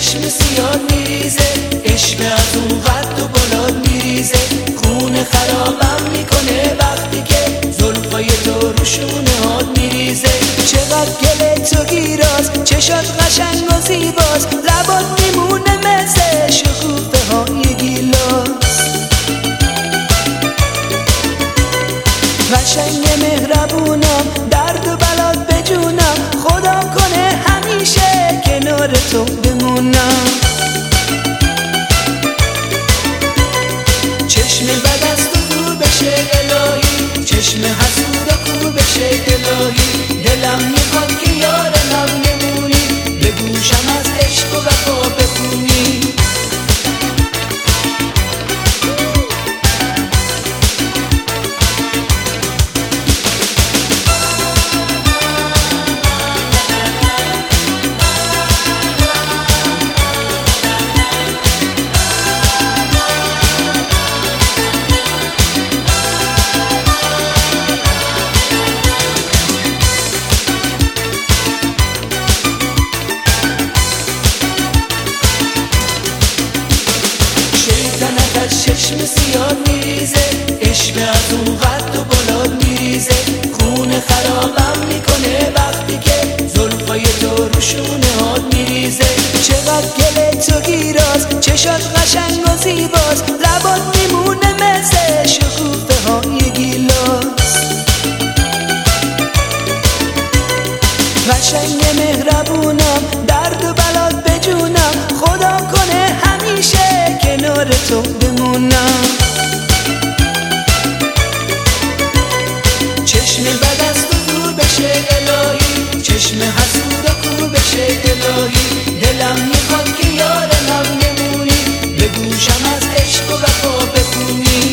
چشم سیاه میریزه، عشق از اون قد و بالاد میریزه، خون خرابم میکنه وقتی که زلفای تو رو شونه هات میریزه. چقدر گل تو گیراز، چشات قشنگ و زیباز، لبات میمونه مثل شکوفه های گیلاس. قشنگ مهربونم، درد و بلات بجونم، خدا کنه همیشه کنار تو بمونم. چشم بد از تو دور بشه الهی، چشم حسود و کور بشه الهی، دلم میخواد که یارم نمونی، به گوشم از عشق و وفا بخونی. چشم سیاه میریزه، عشق از اون قد و بالاد میریزه، خون خرابم میکنه وقتی که زلفای تو رو شونه هات میریزه. چقدر گل تو گیراز، چشات قشنگ و زیباز، لبات میمونه مثل شکوفه های گیلاس. قشنگ مهربونم، درد و بلات بجونم، خدا کنه همیشه کنار تو بمونم. چشم بد از تو دور بشه الهی، چشم حسود و کور بشه الهی، دلم میخواد که یارم نمونی، به گوشم از عشق و وفا بخونی.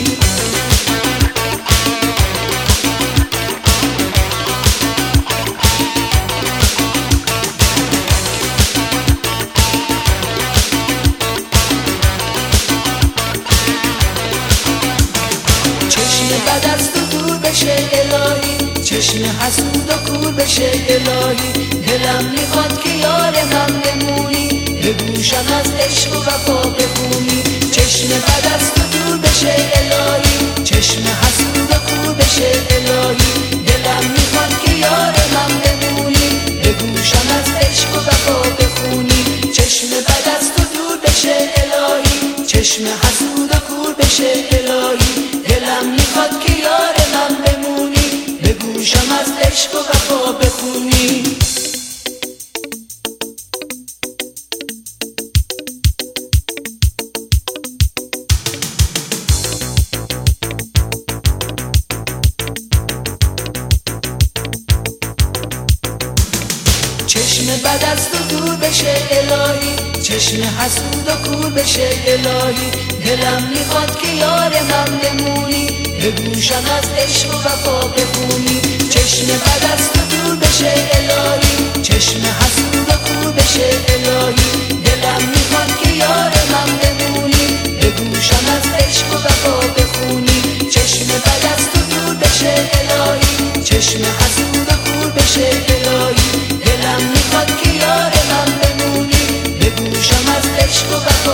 بد از تو دور بشه الهی، چشم حسود و کور بشه الهی، دلم میخواد که یارم نمونی، به گوشم از عشق و وفا بخونی. چشم بد از تو دور بشه الهی، چشم حسود و کور بشه الهی، دلم میخواد که یارم نمونی، به گوشم از عشق و وفا بخونی. چشم بد از تو دور بشه الهی، چشم حسود و کور بشه الهی، دلم میخواد که یارم بمونی، به گوشم از عشق و وفا بخونی. چشم بد از تو دور بشه الهی، چشم حسود و کور بشه الهی، دلم میخواد که یارم نمونی، به گوشم از عشق و وفا بخونی. چشم بد از تو دور بشه الهی، چشم حسود و کور بشه الهی، دلم میخواد که یارم نمونی، به گوشم از عشق و وفا بخونی. چشم بد از تو دور بشه الهی، چشم حسود و کور بشه الهی، دلم میخواد که یارم بمونی، به گوشم از عشق و